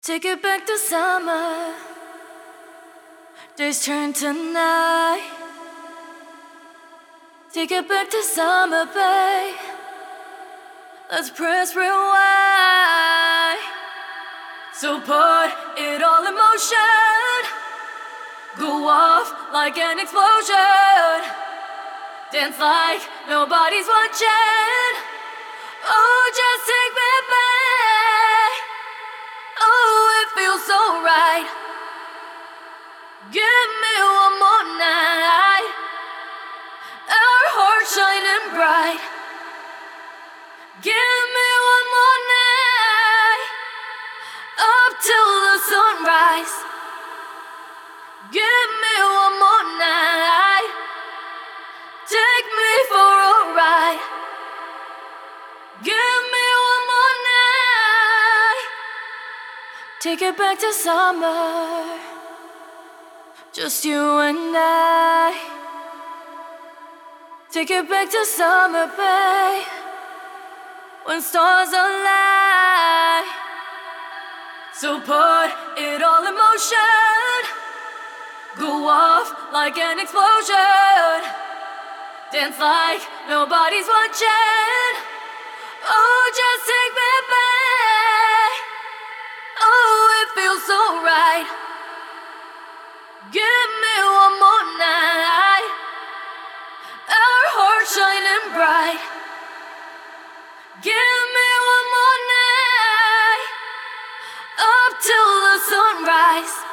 Take it back to summer. Days turn to night. Take it back to summer, babe. Let's press rewind. So put it all in motion. Go off like an explosion. Dance like nobody's watching. Oh, just take me back. Oh, it feels so right. Give me one more night. Our hearts shining bright. Give me one more night. Up till the sunrise. Give me one more night. Take me for a ride. Give me one more night. Take it back to summer. Just you and I. Take it back to summer, babe. When stars align. So put it all in motion. Go off like an explosion. Dance like nobody's watching. Oh, just take me back. Oh, it feels so right. Give me one more night. Our hearts shining bright. Give me one more night. Up till the sunrise.